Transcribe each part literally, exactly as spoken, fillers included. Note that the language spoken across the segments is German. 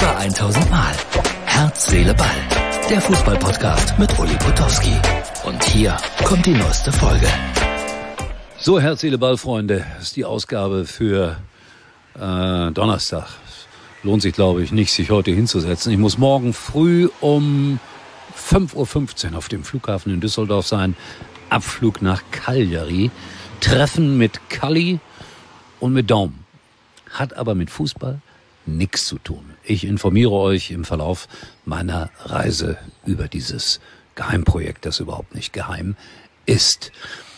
Über tausend Mal. Herz, Seele, Ball. Der Fußball-Podcast mit Uli Potowski. Und hier kommt die neueste Folge. So, Herz, Seele, Ball, Freunde. Das ist die Ausgabe für äh, Donnerstag. Lohnt sich, glaube ich, nicht, sich heute hinzusetzen. Ich muss morgen früh um fünf Uhr fünfzehn auf dem Flughafen in Düsseldorf sein. Abflug nach Cagliari. Treffen mit Calli und mit Daum. Hat aber mit Fußball nichts zu tun. Ich informiere euch im Verlauf meiner Reise über dieses Geheimprojekt, das überhaupt nicht geheim ist.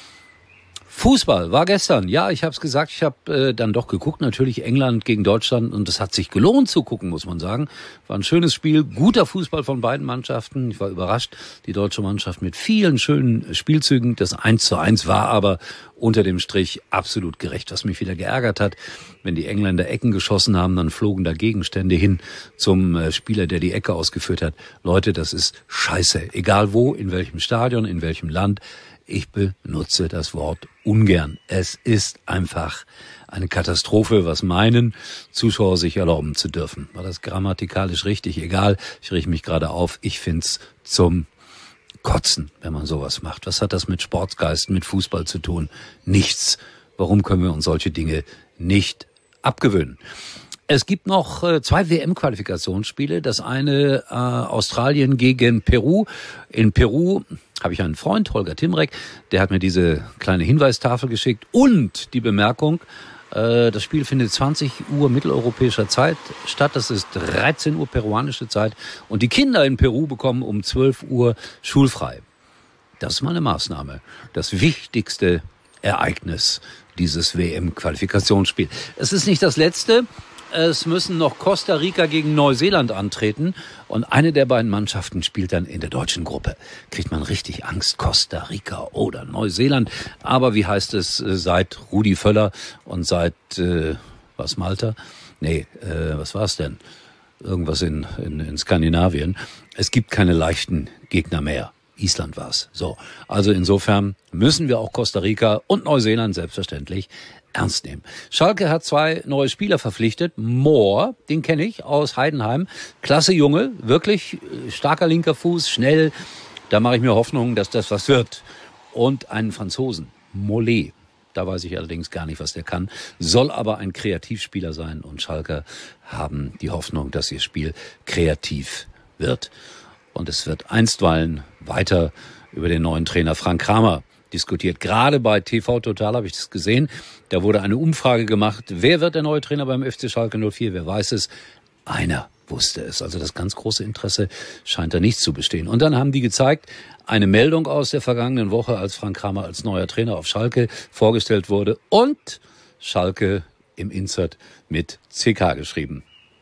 Fußball war gestern. Ja, ich habe es gesagt, ich habe äh, dann doch geguckt. Natürlich England gegen Deutschland und es hat sich gelohnt zu gucken, muss man sagen. War ein schönes Spiel, guter Fußball von beiden Mannschaften. Ich war überrascht, die deutsche Mannschaft mit vielen schönen Spielzügen. Das eins zu eins war aber unter dem Strich absolut gerecht. Was mich wieder geärgert hat, wenn die Engländer Ecken geschossen haben, dann flogen da Gegenstände hin zum äh, Spieler, der die Ecke ausgeführt hat. Leute, das ist scheiße. Egal wo, in welchem Stadion, in welchem Land. Ich benutze das Wort ungern. Es ist einfach eine Katastrophe, was meinen Zuschauer sich erlauben zu dürfen. War das grammatikalisch richtig? Egal, ich rieche mich gerade auf. Ich find's zum Kotzen, wenn man sowas macht. Was hat das mit Sportgeist, mit Fußball zu tun? Nichts. Warum können wir uns solche Dinge nicht abgewöhnen? Es gibt noch äh, zwei W M-Qualifikationsspiele. Das eine äh, Australien gegen Peru. In Peru habe ich einen Freund, Holger Timrek, der hat mir diese kleine Hinweistafel geschickt und die Bemerkung, äh, das Spiel findet zwanzig Uhr mitteleuropäischer Zeit statt. Das ist dreizehn Uhr peruanische Zeit und die Kinder in Peru bekommen um zwölf Uhr schulfrei. Das ist mal eine Maßnahme. Das wichtigste Ereignis dieses W M-Qualifikationsspiel. Es ist nicht das letzte. Es müssen noch Costa Rica gegen Neuseeland antreten und eine der beiden Mannschaften spielt dann in der deutschen Gruppe. Kriegt man richtig Angst, Costa Rica oder Neuseeland. Aber wie heißt es seit Rudi Völler und seit, äh, was, Malta? Nee, äh, was war's denn? Irgendwas in, in, in Skandinavien. Es gibt keine leichten Gegner mehr. Island war's. So, also insofern müssen wir auch Costa Rica und Neuseeland selbstverständlich ernst nehmen. Schalke hat zwei neue Spieler verpflichtet. Mohr, den kenne ich aus Heidenheim. Klasse Junge, wirklich starker linker Fuß, schnell. Da mache ich mir Hoffnung, dass das was wird. Und einen Franzosen, Mollet. Da weiß ich allerdings gar nicht, was der kann. Soll aber ein Kreativspieler sein. Und Schalke haben die Hoffnung, dass ihr Spiel kreativ wird. Und es wird einstweilen weiter über den neuen Trainer Frank Kramer diskutiert. Gerade bei T V Total habe ich das gesehen. Da wurde eine Umfrage gemacht. Wer wird der neue Trainer beim F C Schalke null vier? Wer weiß es? Einer wusste es. Also das ganz große Interesse scheint da nicht zu bestehen. Und dann haben die gezeigt, eine Meldung aus der vergangenen Woche, als Frank Kramer als neuer Trainer auf Schalke vorgestellt wurde. Und Schalke im Insert mit C K geschrieben.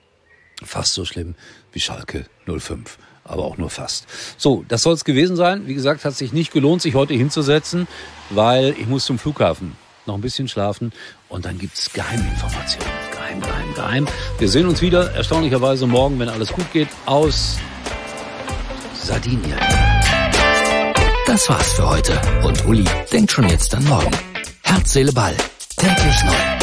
Fast so schlimm wie Schalke null fünf. Aber auch nur fast. So, das soll es gewesen sein. Wie gesagt, hat sich nicht gelohnt, sich heute hinzusetzen, weil ich muss zum Flughafen noch ein bisschen schlafen und dann gibt's Geheiminformationen. Geheim, geheim, geheim. Wir sehen uns wieder, erstaunlicherweise morgen, wenn alles gut geht, aus Sardinien. Das war's für heute und Uli denkt schon jetzt an morgen. Herz, Seele, Ball. Täglich neu.